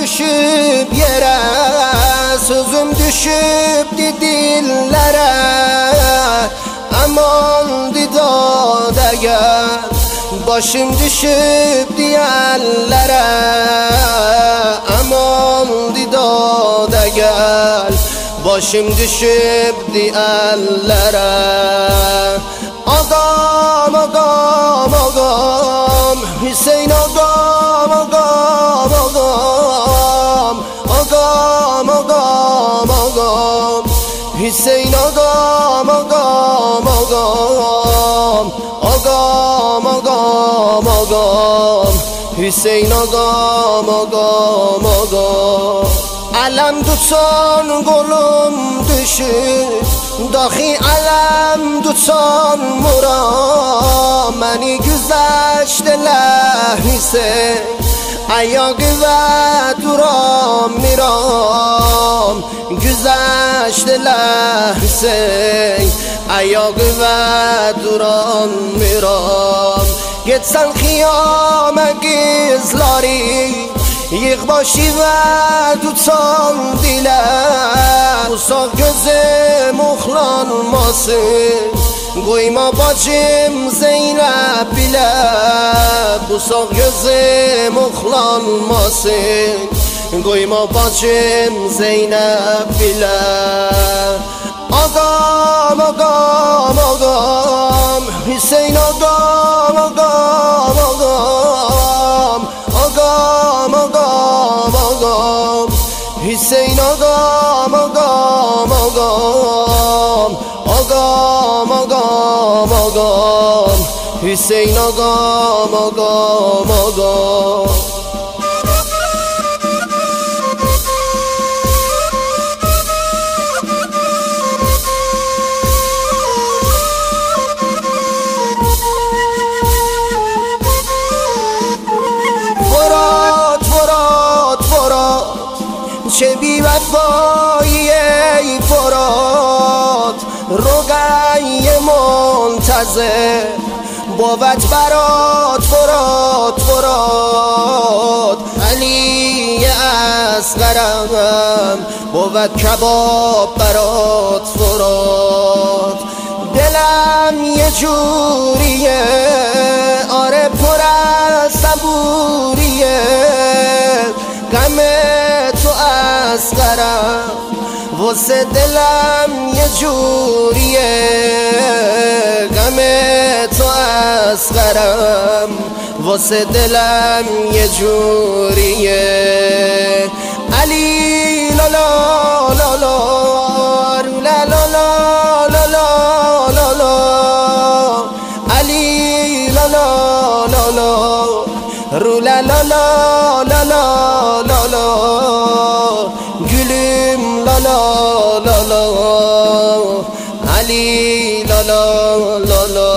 düşüp yere, sözüm düşüp dillere. Aman didade gel, başım düşüp diyellere. Aman didade gel, başım düşüp diyellere. Ağam ağam ağam, Hüseyin ağam ağam ağam. Ağam ağam ağam, Hüseyin ağam ağam ağam. Ağam ağam ağam, Hüseyin ağam ağam ağam. Alem tutsan kolum düşür, dahi alem tutsan muram. Məni güzəşdə ləhsə, ayağı və duram miram. Güzəşdə ləhsə, ayağı və duram miram. Getsən xiyamə qızları, yığ başı və tutsan dilə. Usaq gözüm oxlanmasın, qoyma bacım Zeynəb bilə. Usaq gözüm oxlanmasın, qoyma bacım Zeynəb bilə. Ağam ağam ağam, Hüseyin ağam ağam ağam. Ağam ağam ağam, Hüseyin ağam ağam ağam. Ağam ağam ağam, Hüseyin ağam ağam ağam. چه بی وفایی ای فرات، رقی منتظر بود برات فرات فرات. علی اصغرم بود کباب برات فرات. دلم یه جوریه آره پر از صبوریه، غم تو اصغرم واسه دلم یه جوریه. غم تو اصغرم واسه دلم یه جوریه. علی لا لا لا لا لا لا لا لا لا. علی لا لا لا لا لا لا لا لا لا. Gülüm la la la la, Ali la la la la.